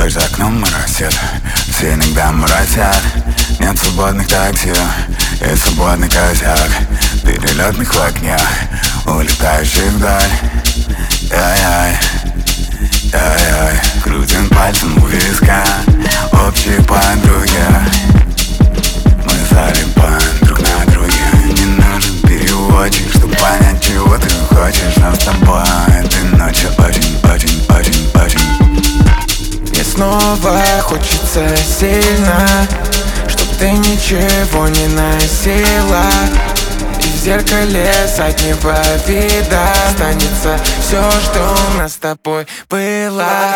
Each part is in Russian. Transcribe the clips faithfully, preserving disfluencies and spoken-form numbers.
Ночь за окном моросит, все иногда моросят. Нет свободных такси и свободный косяк перелетных в огнях, улетающих вдаль. Ай-ай, ай-ай, крутим пальцем у виска, общие подруги. Мы залипаем друг на друге. Не нужен переводчик, чтобы понять, чего ты хочешь. Нам с тобой этой ночью очень-очень-очень-очень. Мне снова хочется сильно, чтоб ты ничего не носила. И в зеркале заднего вида останется все, что у нас с тобой было.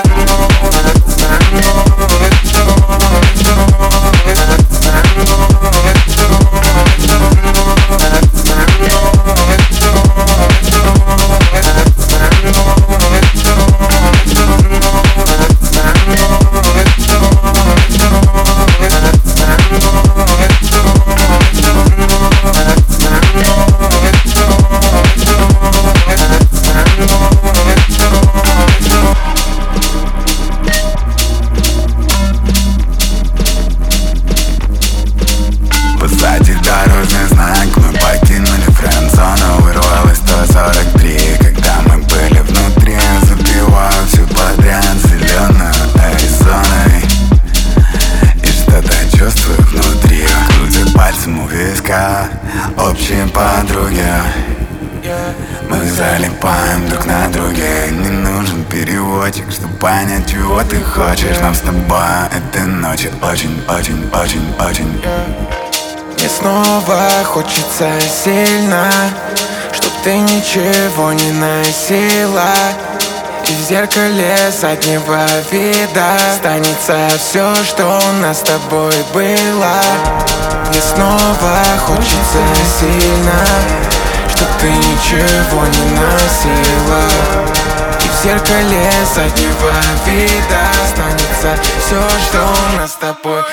Позади дорожный знак, мы покинули френд-зону. Вырвалось сто сорок три, когда мы были внутри. Запиваю все подряд зеленой Аризоной, и что-то чувствую внутри. Крутит пальцем у виска, общие подруги. Мы залипаем друг на друге. Не нужен переводчик, чтобы понять, чего ты хочешь. Нам с тобой этой ночью очень-очень-очень-очень. Мне снова хочется сильно, чтоб ты ничего не носила. И в зеркале заднего вида останется все, что у нас с тобой было. Мне снова хочется сильно, чтоб ты ничего не носила. И в зеркале заднего вида останется все, что у нас с тобой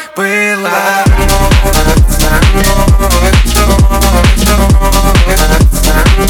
было.